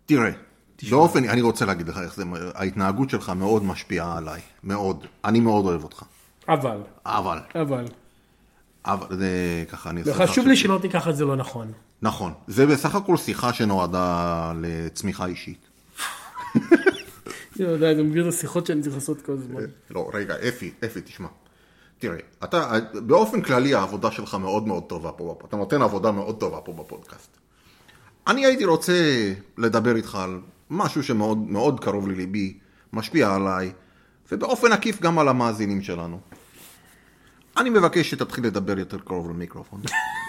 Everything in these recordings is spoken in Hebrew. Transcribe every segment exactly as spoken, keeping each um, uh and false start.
תראה, באופן, אני רוצה להגיד לך איך זה, ההתנהגות שלך מאוד משפיעה עליי, מאוד. אני מאוד אוהב אותך. אבל. אבל. אבל. אבל זה ככה, אני... וחשוב לי שלא תיקח את זה לא נכון. נכון. זה בסך הכל שיחה שנועדה לצמיחה אישית. אני יודע, אני מבין את השיחות שאני צריך לעשות כל הזמן. לא, רגע, אפי, אפי, תשמע. תראה, אתה, באופן כללי העבודה שלך מאוד מאוד טובה פה, אתה נותן עבודה מאוד טובה פה בפודקאסט. אני הייתי רוצה לדבר איתך על משהו שמאוד מאוד קרוב לליבי, משפיע עליי, ובאופן עקיף גם על המאזינים שלנו. אני מבקש שתתחיל לדבר יותר קרוב למיקרופון.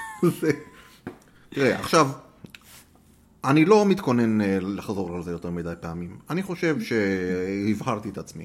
תראה, עכשיו, אני לא מתכונן לחזור על זה יותר מדי פעמים. אני חושב שהבהרתי את עצמי.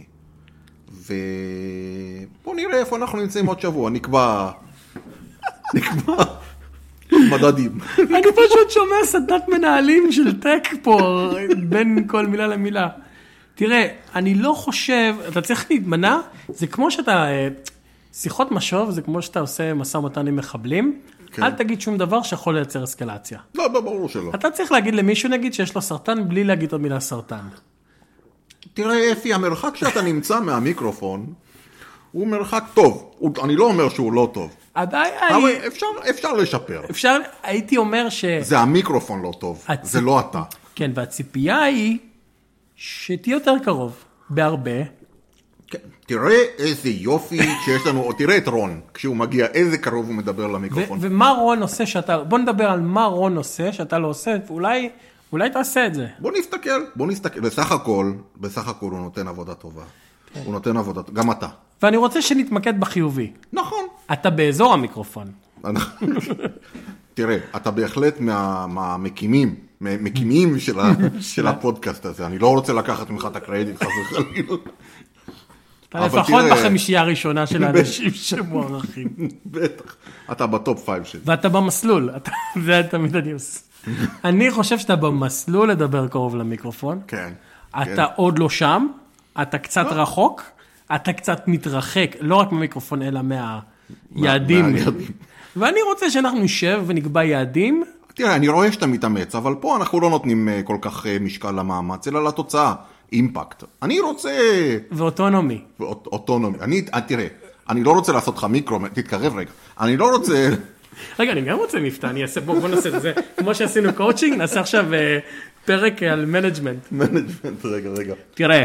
ובוא נראה איפה אנחנו נמצאים עוד שבוע. נקבע... נקבע... מדדים. אני פשוט שומע סדנת מנהלים של טק פה, בין כל מילה למילה. תראה, אני לא חושב, אתה צריך להתמנע, זה כמו שאתה, שיחות משוב, זה כמו שאתה עושה מסע ומתן עם מחבלים, כן. אל תגיד שום דבר שיכול לייצר אסקלציה. לא, לא, ברור שלא. אתה צריך להגיד למישהו, נגיד, שיש לו סרטן, בלי להגיד עוד מילה סרטן. תראה, אפי, המרחק שאתה נמצא מהמיקרופון, הוא מרחק טוב. אני לא אומר שהוא לא טוב. עדיין... אבל אפשר, אפשר לשפר. אפשר, הייתי אומר ש... זה המיקרופון לא טוב, הציפ... זה לא אתה. כן, והציפייה היא שתהיה יותר קרוב, בהרבה. כן, תראה איזה יופי שיש לנו, או תראה את רון, כשהוא מגיע, איזה קרוב הוא מדבר למיקרופון. ו- ומה רון עושה שאתה... בוא נדבר על מה רון עושה שאתה לא עושה, ואולי אולי תעשה את זה. בוא נסתכל, בוא נסתכל. בסך הכל, בסך הכל הוא נותן עבודה טובה. כן. הוא נותן עבודה, גם אתה. ואני רוצה שנתמקד בחיובי. נכון. אתה באזור המיקרופון. תראה, אתה בהחלט מה, מהמקימים, מקימים של, ה, של הפודקאסט הזה. אני לא רוצה לקחת ממך את הקרדיט, חס וחלילה. אתה לפחות בחמישייה הראשונה של האנשים שמוערכים. בטח. אתה בטופ פייב שלי. ואתה במסלול. זה תמיד אני עושה. אני חושב שאתה במסלול לדבר קרוב למיקרופון. כן. אתה עוד לא שם. אתה קצת רחוק. אתה קצת מתרחק, לא רק מהמיקרופון, אלא מהיעדים. ואני רוצה שאנחנו נשב ונקבע יעדים. תראה, אני רואה שאתה מתאמץ, אבל פה אנחנו לא נותנים כל כך משקל למאמץ, אלא לתוצאה, אימפקט. אני רוצה... ואוטונומי. ואוטונומי. אני, תראה, אני לא רוצה לעשות לך מיקרו, תתקרב רגע. אני לא רוצה... רגע, אני גם רוצה מבטא, אני אעשה, בוא, בוא נעשה את זה. כמו שעשינו קואוצ'ינג, נעשה עכשיו פרק על מנג'מנט. מנג'מנט, רגע, רגע. תראה.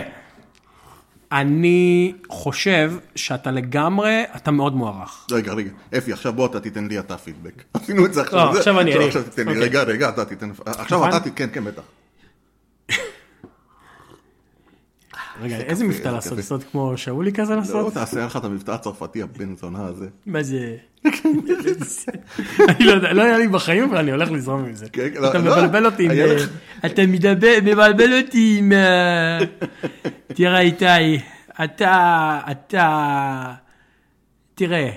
אני חושב שאתה לגמרי, אתה מאוד מוערך. רגע, רגע. אפי, עכשיו בוא אתה תיתן לי אתה פידבק. עשינו את זה עכשיו. לא, עכשיו אני, אני. עכשיו תיתן לי, רגע, רגע, אתה תיתן. עכשיו אתה תיתן, כן, כן, בטח. רגע, איזה מבטא לעשות? לעשות כמו שאולי כזה לעשות? לא, תעשה לך את המבטא הצרפתי הבן זונה הזה. מה זה? אני לא יודע, לא היה לי בחיים, אבל אני הולך לזרום עם זה. אתה מבלבל אותי עם... אתה מבלבל אותי עם... תראה איתי, אתה... אתה... תראה.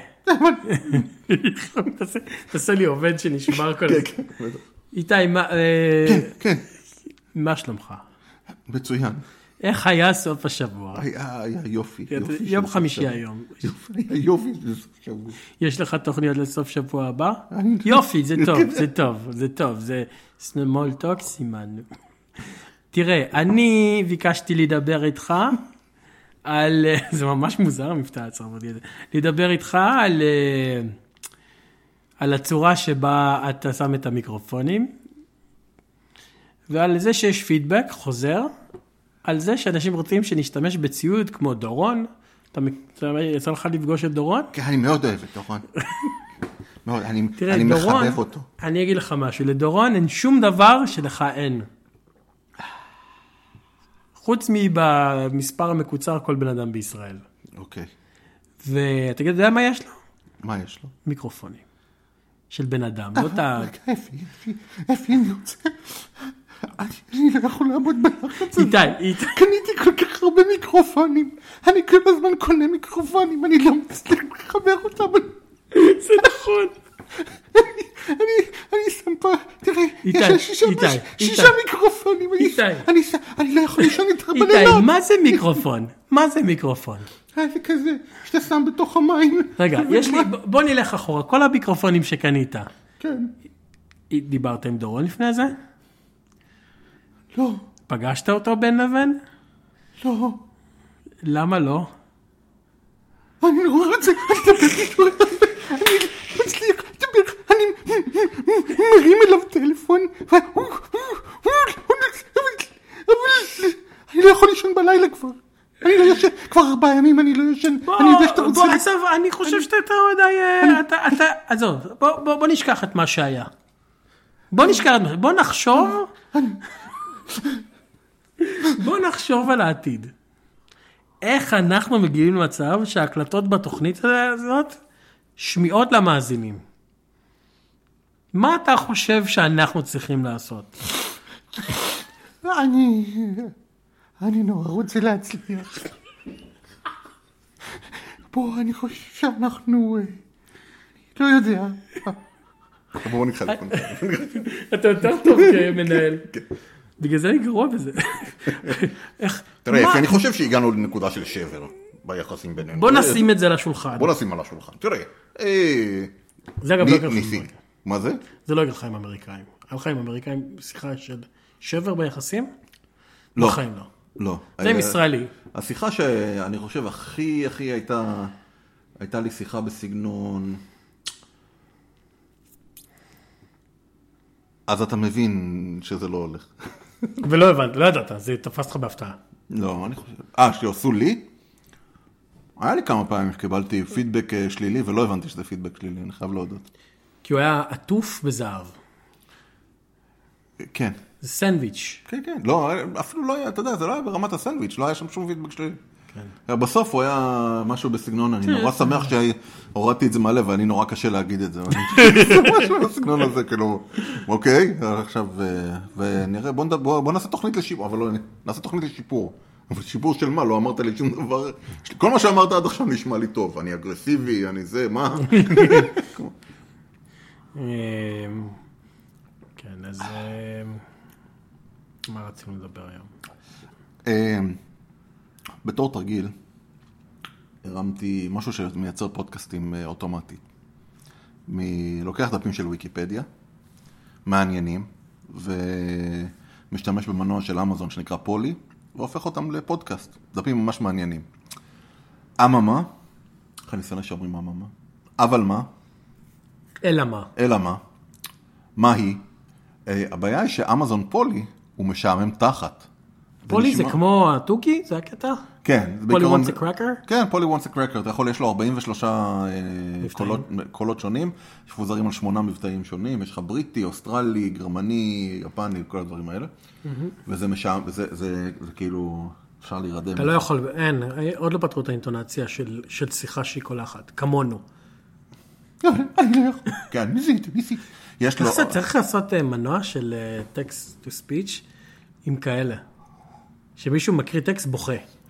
תעשה לי עובד שנשמר כל... איתי, מה... כן, כן. מה שלומך? מצוין. איך היה סוף השבוע? היה, היה יופי. יום חמישי היום. יופי זה סוף שבוע. יש לך תוכניות לסוף שבוע הבא? יופי, זה טוב, זה טוב, זה טוב, זה small talk סימן. תראה, אני ביקשתי לדבר איתך על, זה ממש מוזר המבטא הצרפתי הזה, לדבר איתך על, על הצורה שבה אתה שם את המיקרופונים, ועל זה שיש פידבק חוזר, על זה שאנשים רוצים שנשתמש בציוד כמו דורון. אתה יצא לך לפגוש את דורון? כן, אני מאוד אוהב את דורון. מאוד, אני, אני מחבב אותו. אני אגיד לך משהו, לדורון אין שום דבר שלך אין. חוץ מבמספר המקוצר כל בן אדם בישראל. אוקיי. ואתה יודע מה יש לו? מה יש לו? מיקרופונים. של בן אדם. לא אתה... אפי, אפי, אפי, אני רוצה... אני לא יכול לעמוד בלחץ הזה. איתי, איתי. קניתי כל כך הרבה מיקרופונים. אני כל הזמן קונה מיקרופונים. אני לא מצליח לחבר אותם. זה נכון. אני שם פה, תראה, יש שישה מיקרופונים. איתי. אני לא יכול לישון יותר בלילות. איתי, מה זה מיקרופון? מה זה מיקרופון? זה כזה, שאתה שם בתוך המים. רגע, יש לי, בוא נלך אחורה. כל המיקרופונים שקנית. כן. דיברת עם דורון לפני זה? לא. פגשת אותו בין לבין? לא. למה לא? אני לא רוצה, אני מצליח לדבר, אני מרים אליו טלפון, אני לא יכול לישון בלילה כבר. אני לא ישן, כבר ארבעה ימים אני לא ישן, אני יודע שאתה רוצה... בוא, עזוב, אני חושב שאתה יותר מדי... אתה, עזוב, בוא נשכח את מה שהיה. בוא נשכח את מה שהיה, בוא נחשוב... בוא נחשוב על העתיד. איך אנחנו מגיעים למצב שההקלטות בתוכנית הזאת שמיעות למאזינים? מה אתה חושב שאנחנו צריכים לעשות? אני... אני נורא רוצה להצליח. בוא, אני חושב שאנחנו... לא יודע. בואו נתחלק. אתה יותר טוב כמנהל. בגלל זה אני גרוע בזה. תראה, אני חושב שהגענו לנקודה של שבר ביחסים בינינו. בוא נשים את זה לשולחן. בוא נשים על השולחן. תראה, זה אגב לא יקרה לך. מה זה? זה לא יקרה לך עם אמריקאים. היה לך עם אמריקאים שיחה של שבר ביחסים? לא. בחיים לא. לא. זה עם ישראלי. השיחה שאני חושב הכי הכי הייתה, הייתה לי שיחה בסגנון... אז אתה מבין שזה לא הולך. ולא הבנת, לא ידעת, זה תפס לך בהפתעה. לא, אני חושב... אה, שעשו לי? היה לי כמה פעמים שקיבלתי פידבק שלילי, ולא הבנתי שזה פידבק שלילי, אני חייב להודות. כי הוא היה עטוף בזהב. כן. זה סנדוויץ'. כן, כן. לא, אפילו לא היה, אתה יודע, זה לא היה ברמת הסנדוויץ', לא היה שם שום פידבק שלילי. כן. בסוף הוא היה משהו בסגנון, אני נורא שמח שהורדתי את זה מהלב, ואני נורא קשה להגיד את זה. משהו בסגנון הזה, כאילו, אוקיי, עכשיו, ונראה, בוא נעשה תוכנית לשיפור, אבל לא, נעשה תוכנית לשיפור. אבל שיפור של מה? לא אמרת לי שום דבר. כל מה שאמרת עד עכשיו נשמע לי טוב. אני אגרסיבי, אני זה, מה? כן, אז מה רצינו לדבר היום? בתור תרגיל, הרמתי משהו שמייצר פודקאסטים אוטומטי. לוקח דפים של ויקיפדיה, מעניינים, ומשתמש במנוע של אמזון שנקרא פולי, והופך אותם לפודקאסט. דפים ממש מעניינים. אממה, איך אני שונא שאומרים אממה? אבל מה? אלא מה? אלא מה? מה היא? הבעיה היא שאמזון פולי הוא משעמם תחת. פולי זה כמו הטוקי? זה הקטע? כן. פולי wants a cracker? כן, פולי wants a cracker. אתה יכול, יש לו ארבעים ושלושה קולות שונים, שפוזרים על שמונה מבטאים שונים, יש לך בריטי, אוסטרלי, גרמני, יפני, כל הדברים האלה. וזה משעמם, זה כאילו, אפשר להירדם. אתה לא יכול, אין, עוד לא פתרו את האינטונציה של שיחה שהיא כל אחת, כמונו. אני לא יכול. כן, ניסיתי, ניסיתי. צריך לעשות מנוע של text to speech עם כאלה. שמישהו מקריא טקסט בוכה.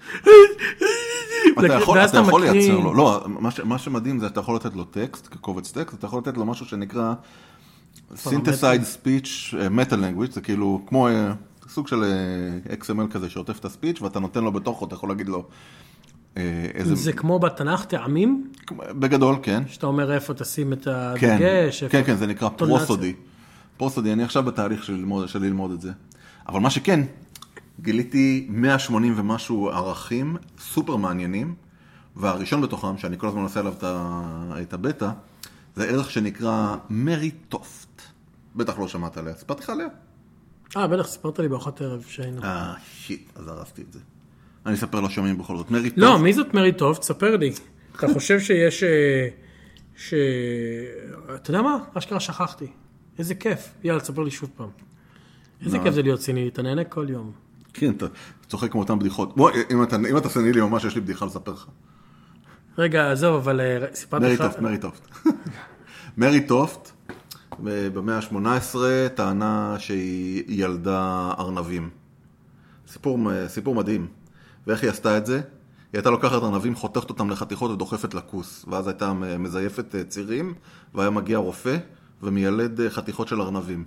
אתה יכול לייצר לו, לא, מה שמדהים זה אתה יכול לתת לו טקסט, כקובץ טקסט, אתה יכול לתת לו משהו שנקרא Synthesized Speech Meta Language, זה כאילו כמו סוג של אקס אם אל כזה שעוטף את הספיץ' ואתה נותן לו בתוכו, אתה יכול להגיד לו איזה... זה כמו בתנ"ך טעמים? בגדול, כן. שאתה אומר איפה תשים את הדגש? כן, כן, זה נקרא פרוסודי. פרוסודי, אני עכשיו בתהליך של ללמוד את זה. אבל מה שכן, גיליתי מאה ושמונים ומשהו ערכים סופר מעניינים, והראשון בתוכם, שאני כל הזמן עושה עליו את הבטא, זה ערך שנקרא מריטופט. בטח לא שמעת עליה, סיפרתי לך עליה? אה, בטח, סיפרת לי בארוחת ערב שהיינו. אה, שיט, אז הרסתי את זה. אני אספר לו שומעים בכל זאת. מריטופט. לא, מי זאת מריטופט? ספר לי. אתה חושב שיש... ש... אתה יודע מה? אשכרה שכחתי. איזה כיף. יאללה, תספר לי שוב פעם. איזה כיף זה להיות ציני, אתה נהנה כל יום. כן, אתה צוחק כמו אותם בדיחות. בוא, אם אתה סני לי ממש, יש לי בדיחה לספר לך. רגע, עזוב, אבל סיפרתי לך... מריטופט, מריטופט. מריטופט, במאה ה-שמונה עשרה, טענה שהיא ילדה ארנבים. סיפור, סיפור מדהים. ואיך היא עשתה את זה? היא הייתה לוקחת ארנבים, חותכת אותם לחתיכות ודוחפת לכוס. ואז הייתה מזייפת צירים, והיה מגיע רופא ומיילד חתיכות של ארנבים.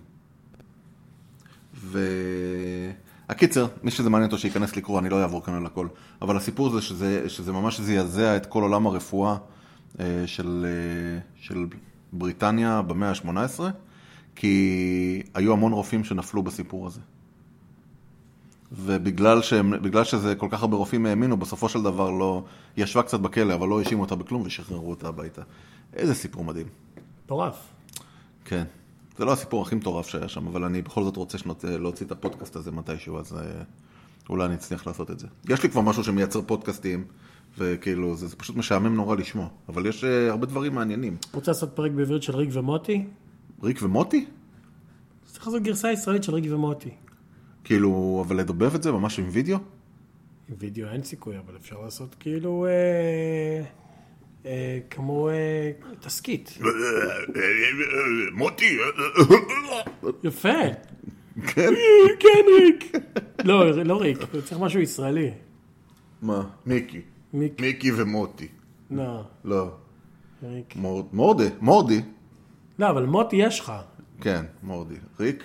והקיצר, מי שזה מעניין אותו שייכנס לקרוא, אני לא אעבור כאן על הכל. אבל הסיפור זה שזה, שזה ממש זעזע את כל עולם הרפואה של, של בריטניה במאה ה-שמונה עשרה, כי היו המון רופאים שנפלו בסיפור הזה. ובגלל שהם, בגלל שזה כל כך הרבה רופאים האמינו, בסופו של דבר לא, היא ישבה קצת בכלא, אבל לא האשימו אותה בכלום ושחררו אותה הביתה. איזה סיפור מדהים. מטורף. כן. זה לא הסיפור הכי מטורף שהיה שם, אבל אני בכל זאת רוצה שנות, להוציא את הפודקאסט הזה מתישהו, אז אולי אני אצליח לעשות את זה. יש לי כבר משהו שמייצר פודקאסטים, וכאילו, זה, זה פשוט משעמם נורא לשמוע, אבל יש uh, הרבה דברים מעניינים. רוצה לעשות פרק בעברית של ריק ומוטי? ריק ומוטי? צריך לעשות גרסה ישראלית של ריק ומוטי. כאילו, אבל לדובב את זה ממש עם וידאו? עם וידאו אין סיכוי, אבל אפשר לעשות כאילו, אה, אה, כמו אה, תסקית. מוטי. יפה. כן? כן, ריק. לא, לא ריק, צריך משהו ישראלי. מה? מיקי. מיק. מיקי ומוטי. לא. לא. ריק. מורד, מורדי, מורדי. לא, אבל מוטי יש לך. כן, מורדי. ריק?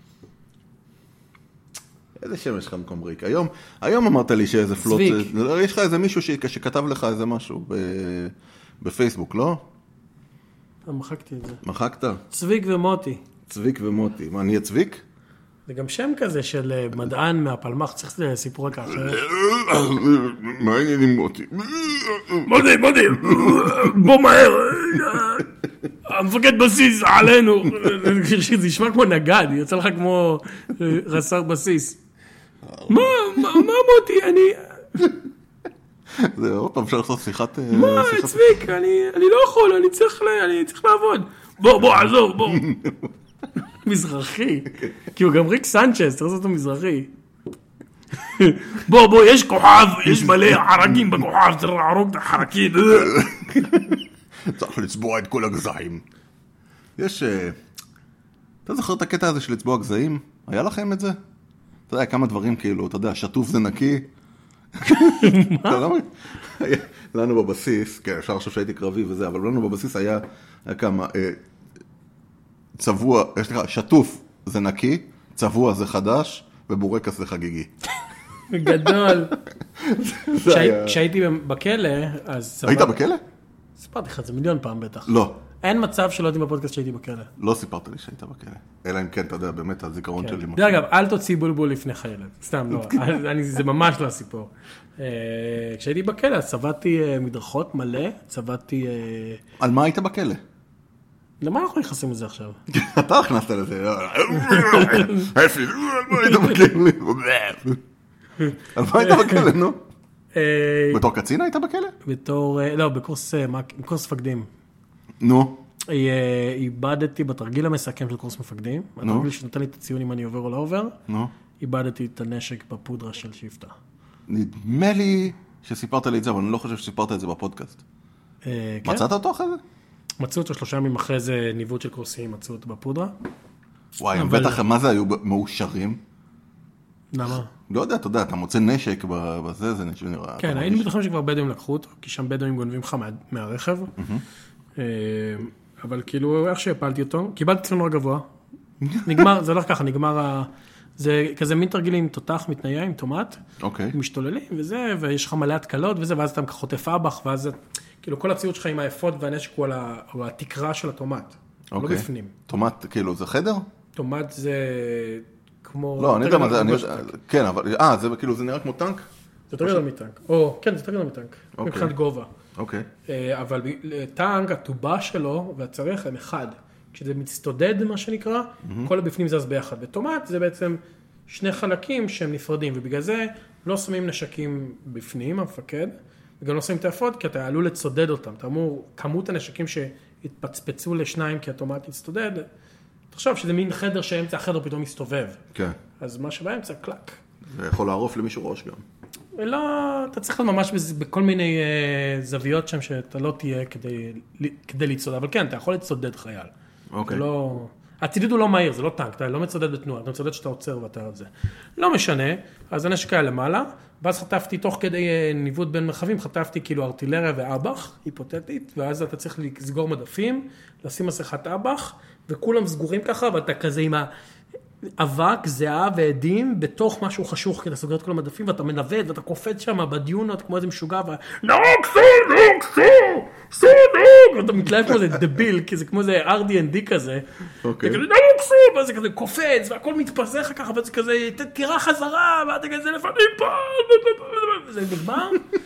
איזה שם יש לך במקום ריק? היום, היום אמרת לי שאיזה פלוט... צביק. יש לך איזה מישהו ש... שכתב לך איזה משהו ב... בפייסבוק, לא? מחקתי את זה. מחקת? צביק ומוטי. צביק ומוטי. מה, נהיה צביק? זה גם שם כזה של מדען מהפלמח, צריך סיפור רק אחר. מה העניין עם מוטי? מוטי, מוטי, בוא מהר. המפקד בסיס עלינו. זה נשמע כמו נגד, יוצא לך כמו רס"ר בסיס. מה, מה מוטי, אני... זה עוד פעם אפשר לעשות שיחת... מה, צביק, אני לא יכול, אני צריך לעבוד. בוא, בוא, עזוב, בוא. מזרחי, כי הוא גם ריק סנצ'ס, צריך לעשות אותו מזרחי. בוא, בוא, יש כוכב, יש מלא חרקים בכוכב, צריך להרוג את החרקים. צריך לצבוע את כל הגזעים. יש... אתה זוכר את הקטע הזה של לצבוע גזעים? היה לכם את זה? אתה יודע, כמה דברים כאילו, אתה יודע, שטוף זה נקי. מה? לנו בבסיס, כן, אפשר לחשוב שהייתי קרבי וזה, אבל לנו בבסיס היה כמה... צבוע, יש לך, שטוף זה נקי, צבוע זה חדש, ובורקס זה חגיגי. גדול. כשהייתי בכלא, אז... היית בכלא? סיפרתי לך את זה מיליון פעם בטח. לא. אין מצב שלא הייתי בפודקאסט שהייתי בכלא. לא סיפרת לי שהיית בכלא. אלא אם כן, אתה יודע, באמת, הזיכרון שלי. דרך אגב, אל תוציא בולבול לפני חיילת. סתם, לא. זה ממש לא הסיפור. כשהייתי בכלא, צבעתי מדרכות מלא, צבעתי... על מה היית בכלא? למה אנחנו נכנסים לזה עכשיו? אתה הכנסת לזה. אפי, על מה היית בכלא? על מה היית בכלא, נו? בתור קצין היית בכלא? בתור, לא, בקורס מפקדים. נו. איבדתי בתרגיל המסכם של קורס מפקדים. התרגיל שנתן לי את הציון אם אני עובר או לא עובר. נו. איבדתי את הנשק בפודרה של שיפטה. נדמה לי שסיפרת לי את זה, אבל אני לא חושב שסיפרת את זה בפודקאסט. מצאת אותו אחרי זה? מצאו אותו שלושה ימים אחרי זה ניווט של קורסים, מצאו אותו בפודרה. וואי, הם בטח, מה זה היו מאושרים? למה? לא יודע, אתה יודע, אתה מוצא נשק בזה, זה נשק נראה... כן, היינו בטוחים שכבר בדואים לקחו אותו, כי שם בדואים גונבים לך מהרכב. אבל כאילו, איך שהפלתי אותו, קיבלתי ציון נורא גבוה. נגמר, זה הולך ככה, נגמר... זה כזה מין תרגילים, תותח מתניה עם טומט, משתוללים וזה, ויש לך מלא התקלות וזה, ואז אתה חוטף אבח, ואז כאילו כל הציוד שלך עם האפוד והנשק הוא על התקרה של הטומט, לא בפנים. טומט, כאילו, זה חדר? טומט זה כמו... לא, אני יודע מה זה, כן, אבל, אה, זה כאילו, זה נראה כמו טנק? זה יותר גדול מטנק, או, כן, זה יותר גדול מטנק, מבחינת גובה. אוקיי. אבל טנק, הטובה שלו והצריך הם אחד. כשזה מצטודד, מה שנקרא, כל הבפנים זז ביחד. וטומט זה בעצם שני חלקים שהם נפרדים, ובגלל זה לא שמים נשקים בפנים, המפקד, וגם לא שמים את האפוד, כי אתה עלול לצודד אותם. אתה אמור, כמות הנשקים שהתפצפצו לשניים, כי הטומט יצטודד, תחשוב שזה מין חדר שאמצע החדר פתאום מסתובב. כן. אז מה שבאמצע, קלק. זה יכול לערוף למישהו ראש גם. לא, אתה צריך להיות ממש בכל מיני זוויות שם, שאתה לא תהיה כדי לצודד, אבל כן, אתה יכול לצודד חייל. אוקיי. לא... הצידוד הוא לא מהיר, זה לא טנק, אתה לא מצודד בתנועה, אתה מצודד שאתה עוצר ואתה על זה. לא משנה, אז הנשק היה למעלה, ואז חטפתי תוך כדי ניווט בין מרחבים, חטפתי כאילו ארטילריה ואב"ח, היפותטית, ואז אתה צריך לסגור מדפים, לשים מסכת אב"ח, וכולם סגורים ככה, ואתה כזה עם אבק, זהה ועדים בתוך משהו חשוך, כי אתה סוגר את כל המדפים, ואתה מנווט, ואתה קופץ שם בדיונות, כמו איזה משוגע, ו... לא, קסו, לא, קסו, קסו, לא, ואתה מתלהב כמו איזה דביל, כי זה כמו איזה אר די אנד די כזה. אוקיי. וכזה, לא, קסו, וזה כזה קופץ, והכל מתפזר לך ככה, וזה כזה, תירה חזרה, ואתה כזה לפנים פה, וזה נגמר,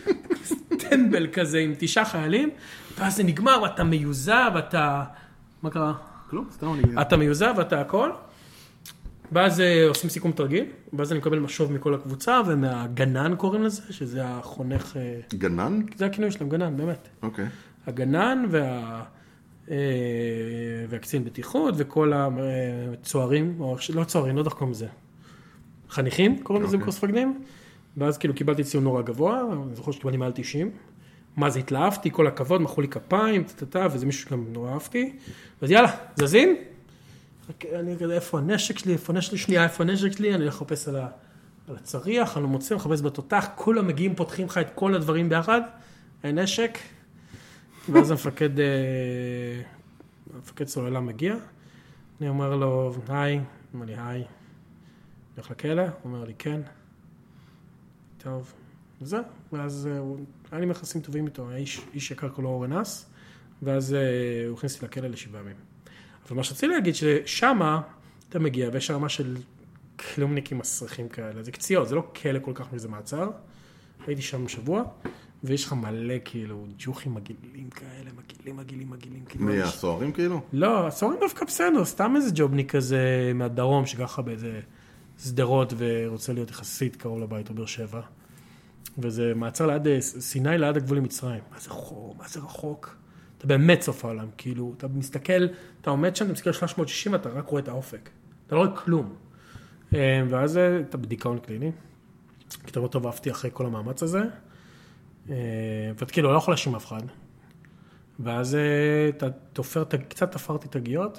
טמבל כזה עם תשעה חיילים, ואז זה נגמר, ואתה מיוזע, ואתה... מה קרה? כלום, סתם אני... אתה מיוזע, ואתה הכל. ואז עושים סיכום תרגיל, ואז אני מקבל משוב מכל הקבוצה, ומהגנן קוראים לזה, שזה החונך... גנן? זה הכינוי שלהם, גנן, באמת. אוקיי. הגנן וה... והקצין בטיחות, וכל הצוערים, או לא צוערים, לא יודע קוראים לזה. חניכים, קוראים לזה בקורס מפקדים. ואז כאילו קיבלתי ציון נורא גבוה, אני זוכר שקיבלתי מעל תשעים. מה זה, התלהבתי, כל הכבוד, מחאו לי כפיים, תתתה, וזה מישהו שגם נורא אהבתי. אז יאללה, זזים. אני כזה, איפה הנשק שלי, איפה הנשק שלי, איפה הנשק שלי, אני לחפש על, ה, על הצריח, אני מוצא, מחפש בתותח, כולם מגיעים, פותחים לך את כל הדברים ביחד, אין נשק, ואז המפקד, המפקד סוללה מגיע, אני אומר לו, היי, הוא אומר לי, היי, הולך לכלא, הוא אומר לי, כן, טוב, וזה, ואז היה לי מכנסים טובים איתו, האיש, איש יקר כולו אורן אס, ואז הוא הכניס לי לכלא לשבעה ימים. אבל מה שרציתי להגיד ששמה אתה מגיע ויש רמה של כלומניקים מסריחים כאלה, זה קציעות, זה לא כאלה כל כך מזה מעצר, הייתי שם שבוע, ויש לך מלא כאילו ג'וחים מגילים כאלה, מגילים, מגילים, מגילים. מי, הסוהרים כאילו? לא, הסוהרים דווקא בסדר, סתם איזה ג'ובניק כזה מהדרום, שככה באיזה סדרות ורוצה להיות יחסית קרוב לבית או באר שבע, וזה מעצר ליד, סיני ליד הגבול עם מצרים, מה זה חור, מה זה רחוק. אתה באמת סוף העולם, כאילו, אתה מסתכל, אתה עומד שם, אתה מסתכל שלוש מאות שישים, אתה רק רואה את האופק. אתה לא רואה כלום. ואז אתה בדיכאון קליני, כי אתה לא טוב אהבתי אחרי כל המאמץ הזה, ואתה כאילו לא יכול להשים אף אחד. ואז אתה תופר, קצת תפרתי את הגיעות,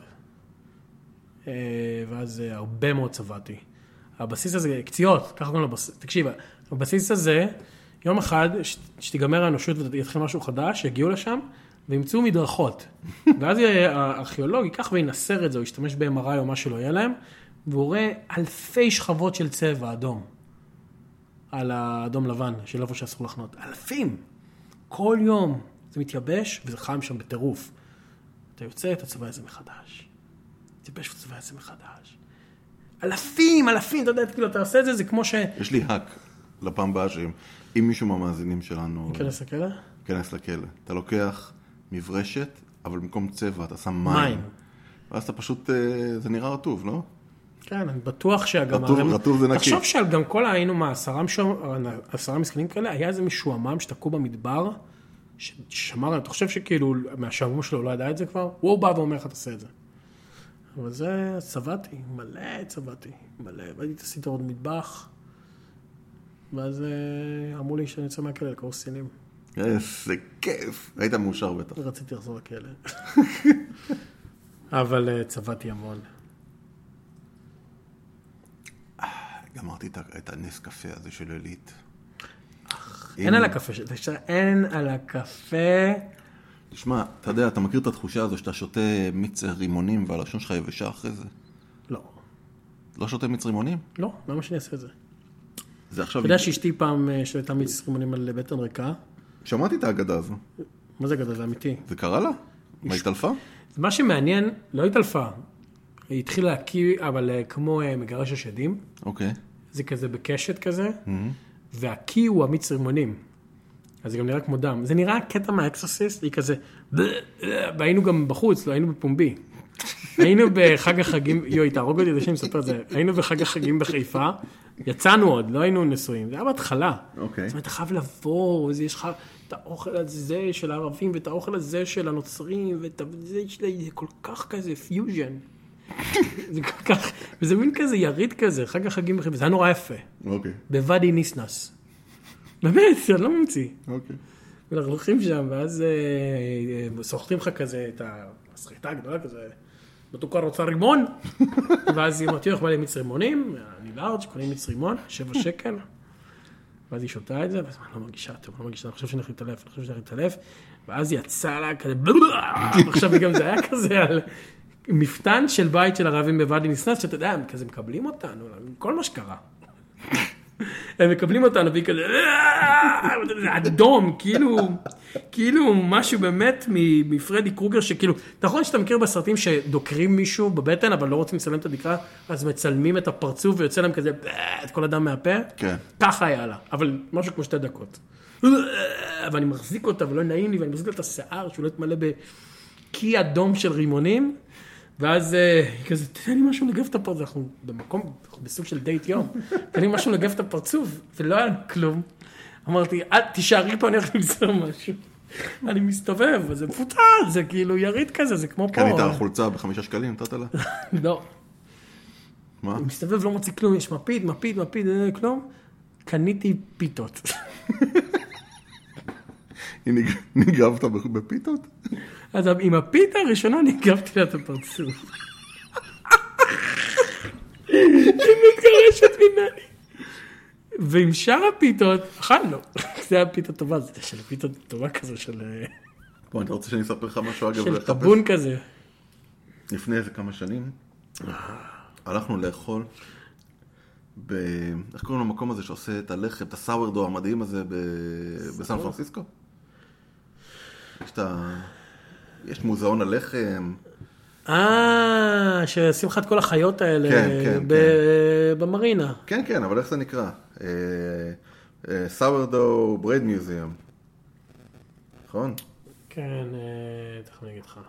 ואז הרבה מאוד צבעתי. הבסיס הזה, קציעות, ככה קוראים לבסיס, תקשיב, הבסיס הזה, יום אחד, שתיגמר האנושות ויתחיל משהו חדש, יגיעו לשם, וימצאו מדרכות. ואז הארכיאולוג ייקח וינסר את זה, הוא ישתמש ב-אם אר איי או מה שלא יהיה להם, והוא רואה אלפי שכבות של צבע אדום, על האדום לבן, של איפה שאסור לחנות. אלפים! כל יום זה מתייבש, וזה חם שם בטירוף. אתה יוצא, אתה צבע איזה מחדש. תייבש וצבע איזה מחדש. אלפים, אלפים, אתה יודע, כאילו, אתה עושה את זה, זה כמו ש... יש לי האק לפעם הבאה, שאם מישהו מהמאזינים שלנו... ניכנס לכלא? ניכנס לכלא. אתה לוקח מברשת, אבל במקום צבע אתה שם מים. מים. ואז אתה פשוט, זה נראה רטוב, לא? כן, אני בטוח שגם... רטוב, רטוב זה נקי. תחשוב שגם כל היינו מהעשרה מסכנים כאלה, היה איזה משועמם שתקעו במדבר, ששמר, אתה חושב שכאילו, מהשעמום שלו לא ידע את זה כבר? הוא בא ואומר לך, תעשה את זה. אבל זה צבעתי, מלא צבעתי, מלא. והייתי תעשית עוד מטבח, ואז אמרו לי שאני יוצא מהכלא לקורס סינים. איזה כיף. היית מאושר בטח. רציתי לחזור לכלא. אבל צבעתי המון. גמרתי את הנס קפה הזה של אלית. אין על הקפה, אין על הקפה. תשמע, אתה יודע, אתה מכיר את התחושה הזו שאתה שותה מיץ רימונים והלשון שלך יבשה אחרי זה? לא. לא שותה מיץ רימונים? לא, למה שאני אעשה את זה? זה עכשיו... אתה יודע שאשתי פעם שתה מיץ רימונים על בטן ריקה? שמעתי את ההגדה הזו. מה זה הגדה? זה אמיתי. זה קרה לה? מה התעלפה? מה שמעניין, לא התעלפה. היא התחילה להקיא, אבל כמו מגרש השדים. אוקיי. זה כזה בקשת כזה, והקיא הוא המיץ רימונים. אז זה גם נראה כמו דם. זה נראה קטע מהאקסורסיסט, היא כזה, והיינו גם בחוץ, לא היינו בפומבי. היינו בחג החגים, יואי, תהרוג אותי, זה שאני מספר את זה, היינו בחג החגים בחיפה, יצאנו עוד, לא היינו נשואים, זה היה בהתחלה. אוקיי. זאת אומרת, אתה חייב לבוא, יש לך את האוכל הזה של הערבים, ואת האוכל הזה של הנוצרים, ואת זה שלי, זה כל כך כזה פיוז'ן. זה כל כך, וזה מין כזה יריד כזה, חג החגים בחיפה, זה היה נורא יפה. אוקיי. בוואדי ניסנס. באמת, אני לא ממציא. אוקיי. ואנחנו הולכים שם, ואז סוחטים לך כזה את הסחיטה הגדולה כזה, בתוקה רוצה רימון, ואז היא אמרתי, בא לי מיץ רימונים, אני לארג', קונים מיץ רימון, שבע שקל, ואז היא שותה את זה, ואז אני לא מרגישה טוב, אני לא מרגישה, אני חושב שאני הולך להתעלף, אני חושב שאני הולך להתעלף, ואז היא יצאה לה כזה, ועכשיו גם זה היה כזה על מפתן של בית של ערבים בוואדי ניסנס, שאתה יודע, הם כזה מקבלים אותנו, כל מה שקרה. הם מקבלים אותנו, והיא כזה, אדום, כאילו, כאילו משהו באמת מפרדי קרוגר, שכאילו, נכון שאתה מכיר בסרטים שדוקרים מישהו בבטן, אבל לא רוצים לצלם את הדקרה, אז מצלמים את הפרצוף, ויוצא להם כזה, את כל אדם מהפה, ככה היה לה, אבל משהו כמו שתי דקות. ואני מחזיק אותה, ולא נעים לי, ואני מחזיק את השיער, שהוא לא יתמלא בקי אדום של רימונים, ואז היא כזה, תן לי משהו לגב את הפרצוף, אנחנו במקום, בסוג של דייט יום, תן לי משהו לגב את הפרצוף, ולא היה כלום. אמרתי, תישארי פה, אני הולך למסור משהו. אני מסתובב, וזה מפוצל, זה כאילו יריד כזה, זה כמו פה. קנית חולצה בחמישה שקלים, נתת לה? לא. מה? אני מסתובב, לא מוציא כלום, יש מפיד, מפיד, מפיד, אין כלום. קניתי פיתות. ניגבת בפיתות? אז עם הפיתה הראשונה ניגבתי לה את הפרצוף. היא מתגרשת ממני. ועם שאר הפיתות, אכלנו. זה היה פיתה טובה, זה של פיתה טובה כזו של... בוא, אתה רוצה שאני אספר לך משהו אגב? של טבון כזה. לפני איזה כמה שנים, הלכנו לאכול, איך קוראים למקום הזה שעושה את הלחם, את הסאוורדו המדהים הזה בסן פרנסיסקו? יש את ה... יש מוזיאון הלחם. אה, שעושים לך את כל החיות האלה במרינה. כן, כן, אבל איך זה נקרא? סאוורדו ברד מיוזיאום. נכון? כן, תכף אני אגיד לך.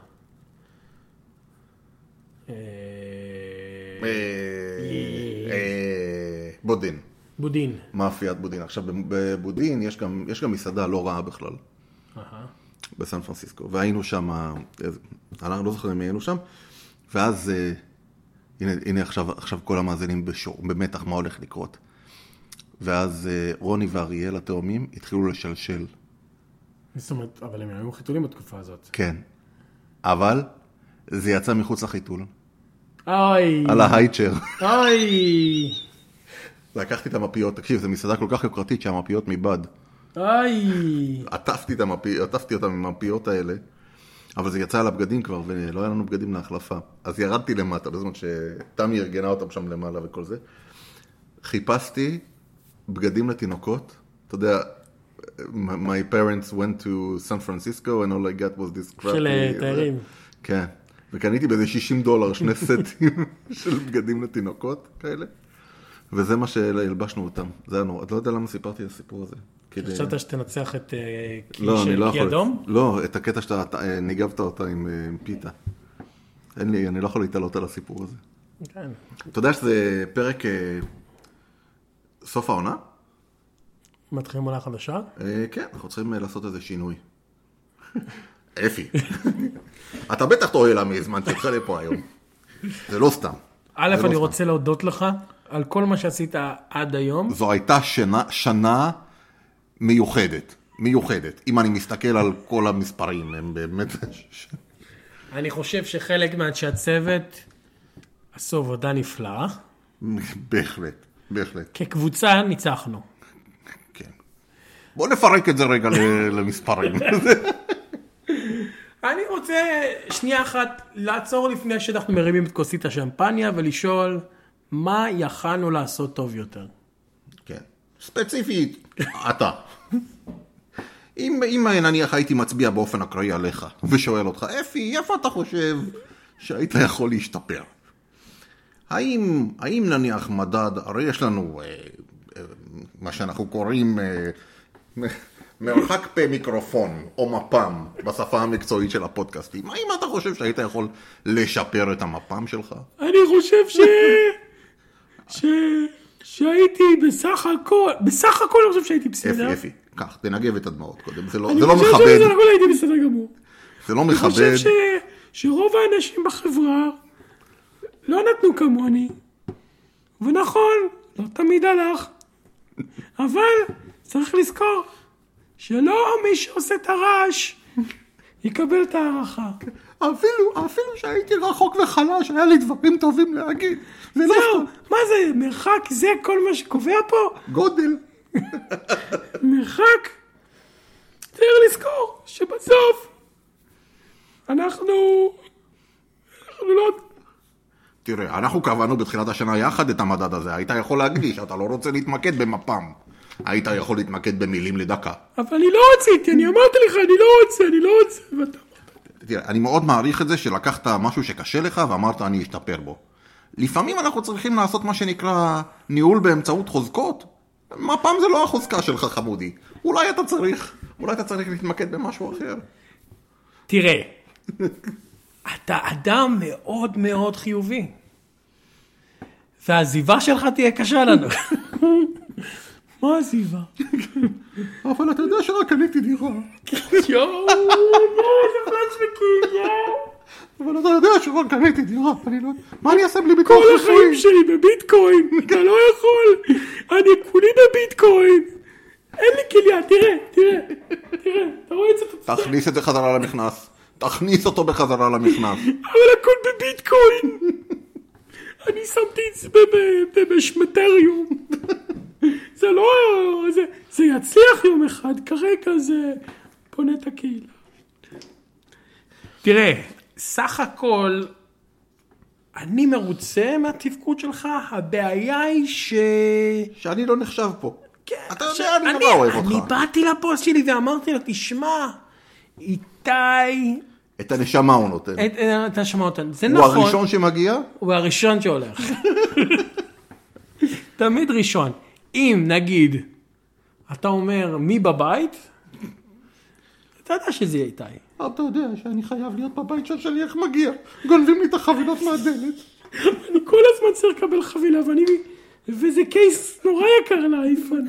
בודין. בודין. מאפיית בודין. עכשיו, בבודין יש גם, יש גם מסעדה לא רעה בכלל. בסן פרנסיסקו. והיינו שם, אני לא זוכר אם היינו שם, ואז, הנה, הנה עכשיו, עכשיו כל המאזינים בשור, במתח מה הולך לקרות. ואז רוני ואריאל, התאומים, התחילו לשלשל. זאת אומרת, אבל הם היו חיתולים בתקופה הזאת. כן. אבל זה יצא מחוץ לחיתול. אוי. על ההייצ'ר. אוי. לקחתי את המפיות, תקשיב, זו מסעדה כל כך יוקרתית שהמפיות מבד. אוי. עטפתי את המפיות, עטפתי אותם עם המפיות האלה, אבל זה יצא על הבגדים כבר, ולא היה לנו בגדים להחלפה. אז ירדתי למטה, בזמן שתמי ארגנה אותם שם למעלה וכל זה. חיפשתי בגדים לתינוקות, אתה יודע, my parents went to San Francisco and all I got was this crappy... של תיירים. כן, וקניתי באיזה שישים דולר שני סטים של בגדים לתינוקות כאלה, וזה מה שהלבשנו אותם. זה היה נורא, אתה לא יודע למה סיפרתי את הסיפור הזה. חשבת שתנצח את קי אדום? לא, את הקטע שאתה ניגבת אותה עם פיתה. אין לי, אני לא יכול להתעלות על הסיפור הזה. כן. אתה יודע שזה פרק סוף העונה? מתחילים עונה חדשה? כן, אנחנו צריכים לעשות איזה שינוי. אפי. אתה בטח טועה לה מזמן שלך לפה היום. זה לא סתם. א', אני רוצה להודות לך על כל מה שעשית עד היום. זו הייתה שנה מיוחדת. מיוחדת. אם אני מסתכל על כל המספרים, הם באמת... אני חושב שחלק מאנשי הצוות עשו עבודה נפלאה. בהחלט, בהחלט. כקבוצה ניצחנו. כן. בוא נפרק את זה רגע למספרים. אני רוצה שנייה אחת לעצור לפני שאנחנו מרימים את כוסית השמפניה ולשאול מה יכלנו לעשות טוב יותר. כן. ספציפית, אתה. אם, אם נניח הייתי מצביע באופן אקראי עליך ושואל אותך, אפי, איפה אתה חושב שהיית יכול להשתפר? האם, האם נניח מדד, הרי יש לנו אה, אה, מה שאנחנו קוראים אה, מרחק פה מיקרופון או מפם בשפה המקצועית של הפודקאסטים, האם אתה חושב שהיית יכול לשפר את המפם שלך? אני חושב ש... ש... שהייתי בסך הכל, בסך הכל אני חושב שהייתי בסדר. אפי, אפי, כך, תנגב את הדמעות קודם, זה לא, זה לא מכבד. אני חושב שבסך הכל הייתי בסדר גמור. זה לא מכבד. אני חושב ש... שרוב האנשים בחברה לא נתנו כמוני, ונכון, לא תמיד הלך, אבל צריך לזכור שלא מי שעושה את הרעש יקבל את הערכה. אפילו, אפילו שהייתי רחוק וחלש, היה לי דברים טובים להגיד. זהו, מה זה, מרחק זה כל מה שקובע פה? גודל. מרחק. צריך לזכור שבסוף אנחנו חלולות. תראה, אנחנו קבענו בתחילת השנה יחד את המדד הזה. היית יכול להגיד שאתה לא רוצה להתמקד במפ"ם. היית יכול להתמקד במילים לדקה. אבל אני לא רציתי, אני אמרתי לך, אני לא רוצה, אני לא רוצה. ואתה... תראה, אני מאוד מעריך את זה שלקחת משהו שקשה לך ואמרת אני אשתפר בו. לפעמים אנחנו צריכים לעשות מה שנקרא ניהול באמצעות חוזקות. מפ"ם זה לא החוזקה שלך חמודי. אולי אתה צריך, אולי אתה צריך להתמקד במשהו אחר. תראה, אתה אדם מאוד מאוד חיובי. והעזיבה שלך תהיה קשה לנו. מה עזיבה? אבל אתה יודע שרק קניתי דירה. יואו, איזה פלשבקים, יואו. אבל אתה יודע שרק קניתי דירה. מה אני אעשה בלי ביטוח כל החיים שלי בביטקוין. אתה לא יכול. אני כולי בביטקוין. אין לי כליה, תראה, תראה. תראה, אתה רואה את זה? תכניס את זה חזרה למכנס. תכניס אותו בחזרה למכנס. אבל הכל בביטקוין. אני שמתי את זה בשמטריום. זה לא, זה, זה יצליח יום אחד, כרגע זה פונה את הקהילה. תראה, סך הכל, אני מרוצה מהתפקוד שלך, הבעיה היא ש... שאני לא נחשב פה. כן, אתה יודע, אני נורא אוהב אותך. אני באתי לפוסט שלי ואמרתי לו, תשמע, איתי... את הנשמה הוא נותן. את, את הנשמה הוא נותן, זה הוא נכון. הוא הראשון שמגיע? הוא הראשון שהולך. תמיד ראשון. אם נגיד, אתה אומר מי בבית, אתה יודע שזה יהיה איתי. אתה יודע שאני חייב להיות בבית שהשליח מגיע. גונבים לי את החבילות מהדלת. אני כל הזמן צריך לקבל חבילה, ואני... וזה קייס נורא יקר לאייפון.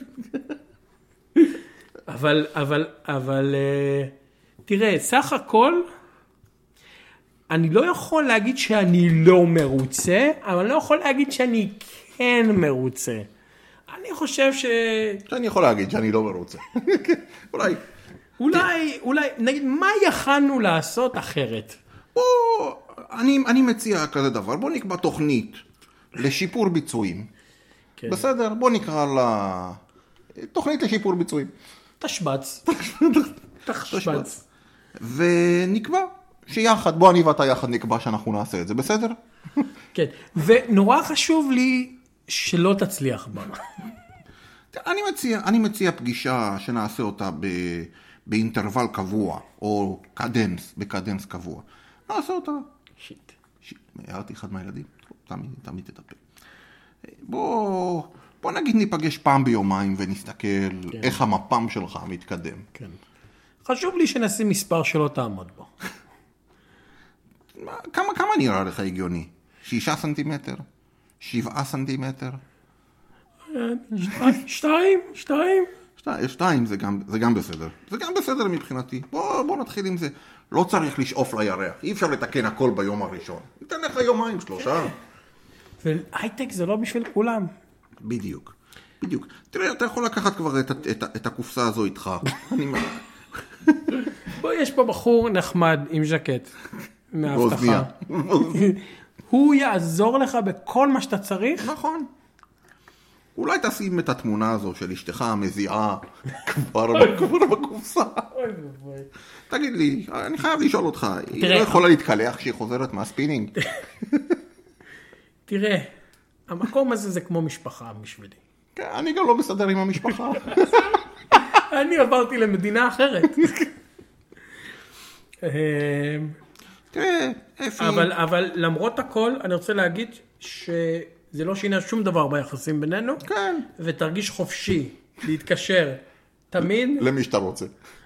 אבל, אבל, אבל, תראה, סך הכל, אני לא יכול להגיד שאני לא מרוצה, אבל אני לא יכול להגיד שאני כן מרוצה. אני חושב ש... שאני יכול להגיד שאני לא מרוצה. אולי... אולי, אולי, נגיד, מה יכלנו לעשות אחרת? בוא, אני, אני מציע כזה דבר, בוא נקבע תוכנית לשיפור ביצועים. כן. בסדר? בוא נקרא לה... תוכנית לשיפור ביצועים. תשבץ. תשבץ. ונקבע שיחד, בוא אני ואתה יחד נקבע שאנחנו נעשה את זה, בסדר? כן, ונורא חשוב לי שלא תצליח בה. אני מציע, אני מציע פגישה שנעשה אותה ב, באינטרוול קבוע, או קדנס, בקדנס קבוע. נעשה אותה. שיט. שיט, הערתי אחד מהילדים, תמיד, תמיד תטפל. בוא, בוא נגיד ניפגש פעם ביומיים ונסתכל כן. איך המפ"ם שלך מתקדם. כן. חשוב לי שנשים מספר שלא תעמוד בו. כמה, כמה נראה לך הגיוני? שישה סנטימטר? שבעה סנטימטר? שתיים? שתיים? שתיים זה גם, זה גם בסדר. זה גם בסדר מבחינתי. בוא, בוא נתחיל עם זה. לא צריך לשאוף לירח. אי אפשר לתקן הכל ביום הראשון. ניתן לך יומיים, שלושה. והייטק זה לא בשביל כולם. בדיוק. בדיוק. תראה, אתה יכול לקחת כבר את, את, את הקופסה הזו איתך. אני... בוא, יש פה בחור נחמד עם ז'קט. מההבטחה. באוזניה. הוא יעזור לך בכל מה שאתה צריך. נכון. אולי תשים את התמונה הזו של אשתך המזיעה כבר בקופסה. תגיד לי, אני חייב לשאול אותך, היא לא יכולה להתקלח כשהיא חוזרת מהספינינג? תראה, המקום הזה זה כמו משפחה בשבילי. כן, אני גם לא מסדר עם המשפחה. אני עברתי למדינה אחרת. תראה, אפי... אבל, אבל למרות הכל, אני רוצה להגיד שזה לא שינה שום דבר ביחסים בינינו. כן. ותרגיש חופשי להתקשר תמיד. למי שאתה רוצה.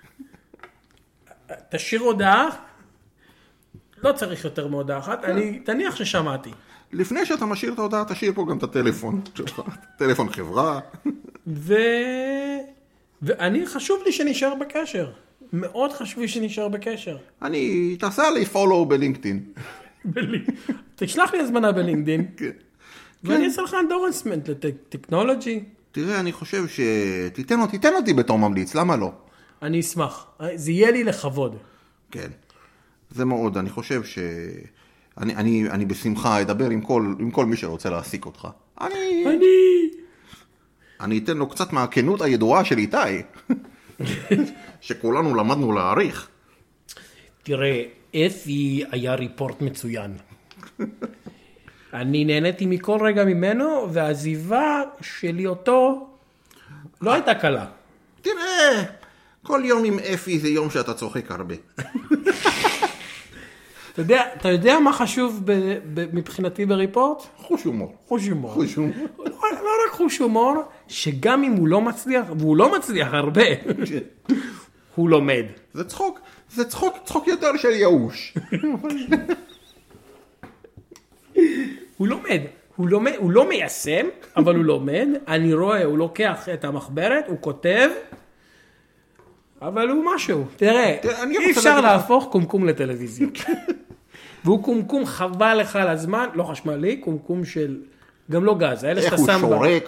תשאיר הודעה. לא צריך יותר מהודעה אחת. אני תניח ששמעתי. לפני שאתה משאיר את ההודעה, תשאיר פה גם את הטלפון שלך. טלפון חברה. ו... ואני חשוב לי שנשאר בקשר. מאוד חשוב לי שנשאר בקשר. אני, תעשה לי פולו בלינקדין. תשלח לי הזמנה בלינקדין. ואני אעשה לך אנדורסמנט לטכנולוגי. תראה, אני חושב שתיתן אותי, תיתן אותי בתור ממליץ, למה לא? אני אשמח. זה יהיה לי לכבוד. כן. זה מאוד, אני חושב ש... אני, אני, אני בשמחה אדבר עם כל, עם כל מי שרוצה להעסיק אותך. אני... אני... אני אתן לו קצת מהכנות הידועה של איתי. שכולנו למדנו להעריך. תראה, אפי היה ריפורט מצוין. אני נהניתי מכל רגע ממנו, והעזיבה שלי אותו לא הייתה קלה. תראה, כל יום עם אפי זה יום שאתה צוחק הרבה. אתה יודע, אתה יודע מה חשוב ב, ב, מבחינתי בריפורט? חוש הומור. חוש הומור. חוש הומור. לא, לא רק חוש הומור, שגם אם הוא לא מצליח, והוא לא מצליח הרבה, הוא לומד. זה צחוק, זה צחוק, צחוק יותר של ייאוש. הוא לומד, הוא לומד, הוא לא מיישם, אבל הוא לומד. אני רואה, הוא לוקח את המחברת, הוא כותב, אבל הוא משהו. תראה, אי אפשר להפוך קומקום לטלוויזיה. והוא קומקום חבל לך על הזמן, לא חשמלי, קומקום של, גם לא גז, האלה שאתה שם בה. איך הוא שורק.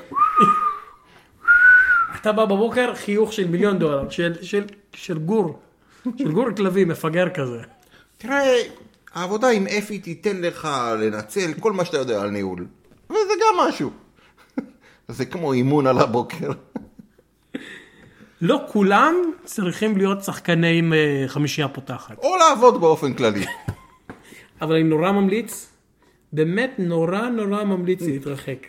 אתה בא בבוקר, חיוך של מיליון דולר, של, של, של גור, של גור כלבי, מפגר כזה. תראה, העבודה עם אפי תיתן לך לנצל כל מה שאתה יודע על ניהול. וזה גם משהו. זה כמו אימון על הבוקר. לא כולם צריכים להיות שחקני עם חמישייה פותחת. או לעבוד באופן כללי. אבל אני נורא ממליץ, באמת נורא נורא ממליץ להתרחק.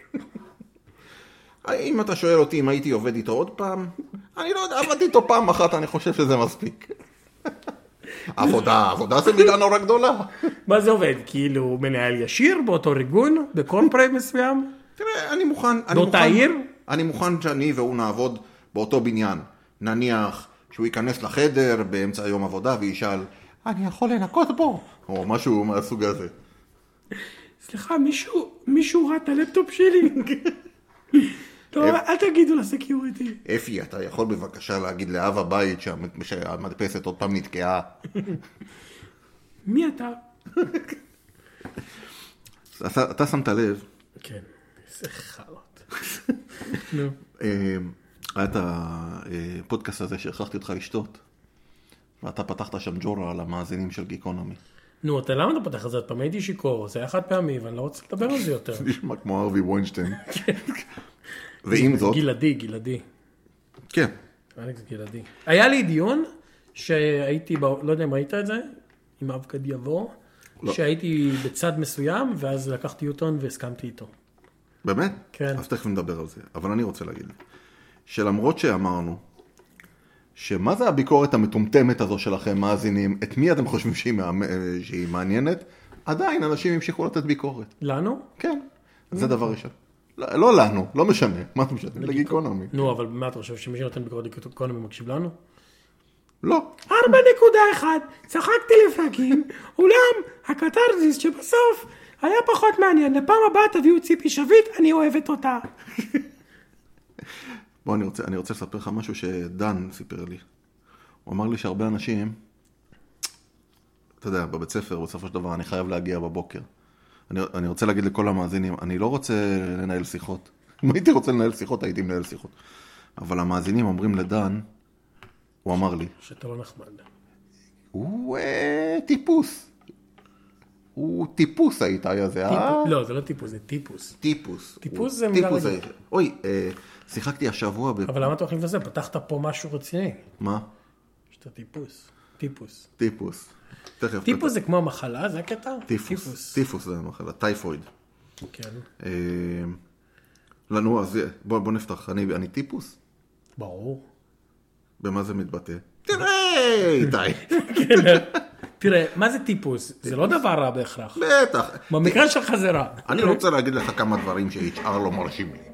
אם אתה שואל אותי אם הייתי עובד איתו עוד פעם, אני לא יודע, עבדתי איתו פעם אחת, אני חושב שזה מספיק. עבודה, עבודה זה מילה נורא גדולה. מה זה עובד? כאילו מנהל ישיר באותו ריגון, בקורפרייט מסוים? תראה, אני מוכן, אני באותה מוכן, עיר? אני מוכן שאני והוא נעבוד באותו בניין. נניח שהוא ייכנס לחדר באמצע יום עבודה וישאל, אני יכול לנקות בו? או משהו מהסוג הזה. סליחה, מישהו, מישהו ראה את הלפטופ שלי? לא, אל תגידו לסקיוריטי. אפי, אתה יכול בבקשה להגיד לאב הבית שהמדפסת עוד פעם נתקעה? מי אתה? אתה, אתה שמת לב. כן, איזה חרות. היה את הפודקאסט הזה שהכרחתי אותך לשתות, ואתה פתחת שם ג'ורה על המאזינים של גיקונומי. נו, אתה למה אתה פתח את זה? פעם הייתי שיקור, זה היה חד פעמי, ואני לא רוצה לדבר על זה יותר. זה נשמע כמו ארווי ווינשטיין. ועם זאת... גלעדי, גלעדי. כן. אלכס גלעדי. היה לי דיון שהייתי, לא יודע אם ראית את זה, עם אבקד יבוא, שהייתי בצד מסוים, ואז לקחתי יוטון והסכמתי איתו. באמת? כן. אז תכף נדבר על זה. אבל אני רוצה להגיד, שלמרות שאמרנו, שמה זה הביקורת המטומטמת הזו שלכם, מאזינים, את מי אתם חושבים שהיא, שהיא מעניינת, עדיין אנשים המשיכו לתת ביקורת. לנו? כן. זה דבר ראשון. לא, לא לנו, לא משנה. מה אתה משנה? לגיקונומי. נו, אבל מה אתה חושב, שמי שנותן ביקורת לגיקונומי מקשיב לנו? לא. ארבע נקודה אחד, צחקתי לפרקים, אולם הקטרזיס שבסוף היה פחות מעניין. לפעם הבאה תביאו ציפי שביט, אני אוהבת אותה. בוא, אני רוצה, אני רוצה לספר לך משהו שדן סיפר לי. הוא אמר לי שהרבה אנשים, אתה יודע, בבית ספר, בסופו של דבר, אני חייב להגיע בבוקר. אני, אני רוצה להגיד לכל המאזינים, אני לא רוצה לנהל שיחות. אם הייתי רוצה לנהל שיחות, הייתי מנהל שיחות. אבל המאזינים אומרים לדן, הוא אמר לי. שאתה לא נחמד. הוא אה, טיפוס. הוא טיפוס האיתי הזה, אה? לא, זה לא טיפוס, זה טיפוס. טיפוס. טיפוס זה מילה רגע. אוי, אה, שיחקתי השבוע... אבל למה אתה הולכים לזה? פתחת פה משהו רציני. מה? שאתה טיפוס. טיפוס. טיפוס. תכף. טיפוס זה כמו המחלה, זה הקטע? טיפוס. טיפוס זה המחלה, טייפויד. כן. לנו, אז בוא נפתח. אני טיפוס? ברור. במה זה מתבטא? תראה, איתי. תראה, מה זה טיפוס? זה לא דבר רע בהכרח. בטח. במקרה שלך זה רע. אני רוצה להגיד לך כמה דברים ש-אייץ' אר לא מרשים לי.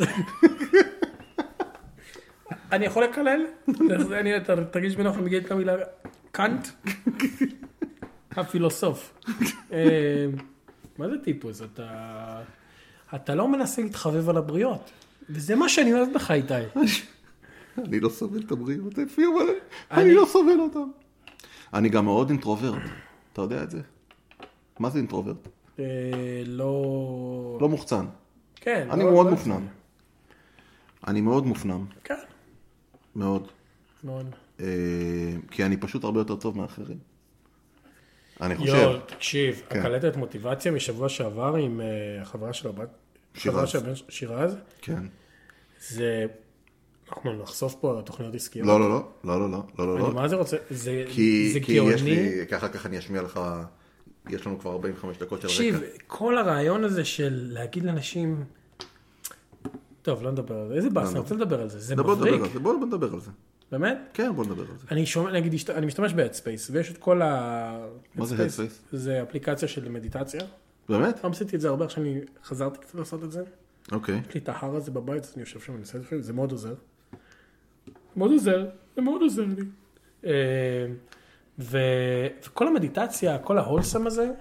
אני יכול לקלל? אני תרגיש בנוח אני מגיע את המילה קאנט? הפילוסוף. מה זה טיפוס? אתה לא מנסה להתחבב על הבריות. וזה מה שאני אוהב בך, איתי. אני לא סובל את הבריות, אני לא סובל אותם. אני גם מאוד אינטרוברט. אתה יודע את זה? מה זה אינטרוברט? לא... לא מוחצן. כן. אני מאוד מופנם. אני מאוד מופנם. כן. מאוד. מאוד. כי אני פשוט הרבה יותר טוב מאחרים. אני חושב. יו, תקשיב, הקלטת מוטיבציה משבוע שעבר עם החברה של הבת... שירז. שירז. כן. זה... אנחנו נחשוף פה תוכניות עסקיות. לא, לא, לא, לא, לא, לא, לא, לא. אני מה זה רוצה? זה כי גאוני. יש לי, ככה ככה אני אשמיע לך יש לנו כבר ארבעים וחמש דקות של רקע. תקשיב, כל הרעיון הזה של להגיד לאנשים... טוב, לא נדבר על זה. איזה באס, אני רוצה לדבר על זה. זה מבריק. בוא נדבר על זה. באמת? כן, בוא נדבר על זה. אני שומע, נגיד, אני משתמש ב-Headspace, ויש את כל ה... מה זה Headspace? זה אפליקציה של מדיטציה. באמת? פעם עשיתי את זה הרבה, שאני חזרתי קצת לעשות את זה. אוקיי. יש לי את ההר הזה בבית, אז אני יושב שם, אני עושה את זה, זה מאוד עוזר. מאוד עוזר, זה מאוד עוזר לי. וכל המדיטציה, כל ההולסם הזה,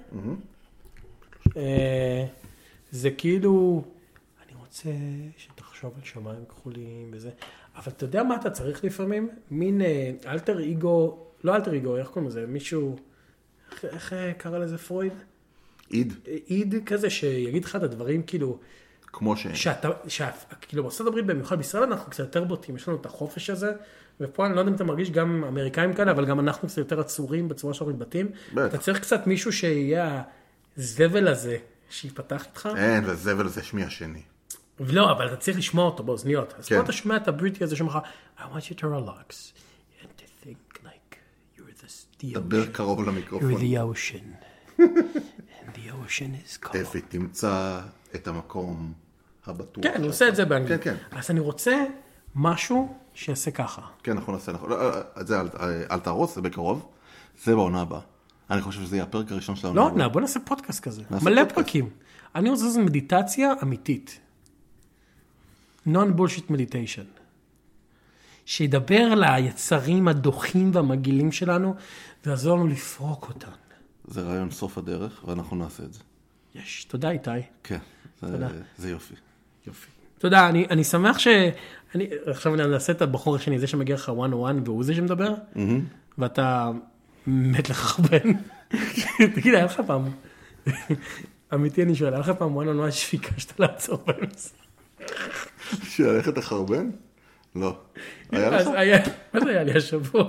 זה כאילו, אני רוצה שתחשוב על שמיים כחולים וזה, אבל אתה יודע מה אתה צריך לפעמים? מין אלטר איגו, לא אלטר איגו, איך קוראים לזה? מישהו, איך קרא לזה פרויד? איד. איד כזה שיגיד לך את הדברים כאילו, כמו ש... שאתה, כאילו בארצות הברית במיוחד בישראל אנחנו קצת יותר בוטים, יש לנו את החופש הזה, ופה אני לא יודע אם אתה מרגיש גם אמריקאים כאלה, אבל גם אנחנו קצת יותר עצורים בצורה שאנחנו מתבטאים. אתה צריך קצת מישהו שיהיה הזבל הזה, שיפתח איתך. אין, והזבל הזה שמי השני. לא, אבל אתה צריך לשמוע אותו באוזניות. אז פה אתה שומע את הבריטי הזה שאומר לך, I want you to relax and to think like you're the ocean. דבר קרוב למיקרופון. You're the ocean. And the ocean is calm. אפי, תמצא את המקום הבטוח. כן, הוא עושה את זה באנגלית. כן, כן. אז אני רוצה משהו שיעשה ככה. כן, אנחנו נעשה, את זה אל תהרוס, זה בקרוב. זה בעונה הבאה. אני חושב שזה יהיה הפרק הראשון שלנו. לא, לא, בוא נעשה פודקאסט כזה. מלא פרקים. אני רוצה לעשות מדיטציה אמיתית. Non-bullshit meditation. שידבר ליצרים הדוחים והמגעילים שלנו, ויעזור לנו לפרוק אותם. זה רעיון סוף הדרך, ואנחנו נעשה את זה. יש, תודה איתי. כן, זה יופי. יופי. תודה, אני, אני שמח ש... אני, עכשיו אני אעשה את הבחור השני, זה שמגיע לך one oh one, והוא זה שמדבר, ואתה מת לחרבן. תגיד, היה לך פעם, אמיתי אני שואל, היה לך פעם one on one שביקשת לעצור באמצע? שהלכת לחרבן? לא. היה לך? מה זה היה לי השבוע?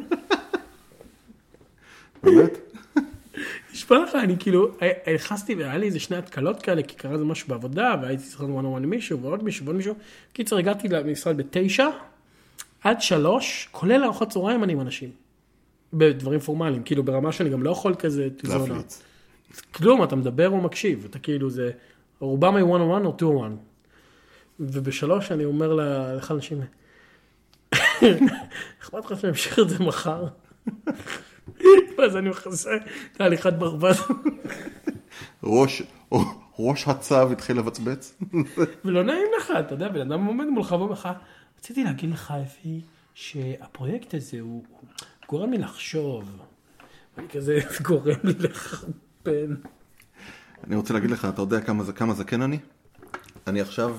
באמת? נשמע לך, אני כאילו, הלחסתי והיה לי איזה שני התקלות כאלה, כי קרה זה משהו בעבודה, והייתי צריך one on one עם מישהו, ועוד מישהו, ועוד מישהו. קיצר, הגעתי למשרד בתשע, עד שלוש, כולל ארוחת צהריים אני עם אנשים. בדברים פורמליים, כאילו ברמה שאני גם לא יכול כזה תזונה. להפליץ. כלום, אתה מדבר או מקשיב, אתה כאילו זה, רובם היו one on one או two on one. ובשלוש אני אומר לך אנשים, אכפת לך שאני אמשיך את זה מחר? אז אני מחסה תהליכת ברווז. ראש, ראש הצו התחיל לבצבץ. ולא נעים לך, אתה יודע, בן אדם עומד מולך ואומר, רציתי להגיד לך, אפי, שהפרויקט הזה הוא גורם לי לחשוב. אני כזה גורם לי לחרפן. אני רוצה להגיד לך, אתה יודע כמה זה, כמה זקן אני? אני עכשיו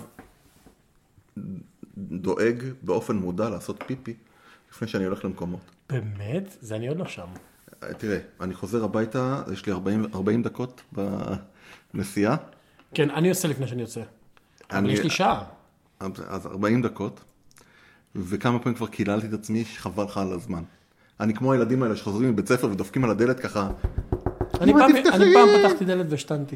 דואג באופן מודע לעשות פיפי לפני שאני הולך למקומות. באמת? זה אני עוד לא שם. תראה, אני חוזר הביתה, יש לי ארבעים, ארבעים דקות בנסיעה. כן, אני עושה לפני שאני יוצא. אבל יש לי שעה. אז ארבעים דקות, וכמה פעמים כבר קיללתי את עצמי שחבל לך על הזמן. אני כמו הילדים האלה שחוזרים מבית ספר ודופקים על הדלת ככה. אני פעם, אני פעם פתחתי דלת והשתנתי.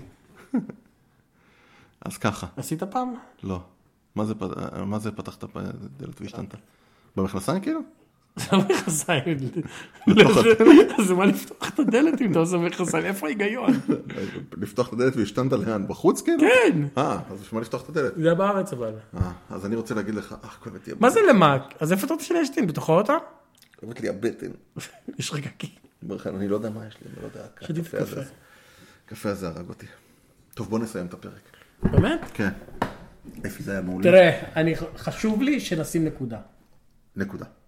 אז ככה. עשית פעם? לא. מה זה, מה זה פתחת דלת והשתנת? במכנסיים כאילו? זה לא מכנסיים. אז מה לפתוח את הדלת אם אתה עושה מכנסיים? איפה ההיגיון? לפתוח את הדלת והשתנת לאן? בחוץ כאילו? כן. אה, אז בשביל מה לפתוח את הדלת? זה בארץ אבל. אה, אז אני רוצה להגיד לך, אה, כואבת לי הבטן. מה זה למק? אז איפה אתה רוצה להשתין? בתוך האוטו? כואבת לי הבטן. יש רגעים. אני לא יודע מה יש לי, אני לא יודע. שתית קפה. קפה הזה הרג אותי. טוב, בוא נסיים את הפרק. באמת? כן. אפי זה היה מעולה. תראה, חשוב לי שנשים נקודה. נקודה.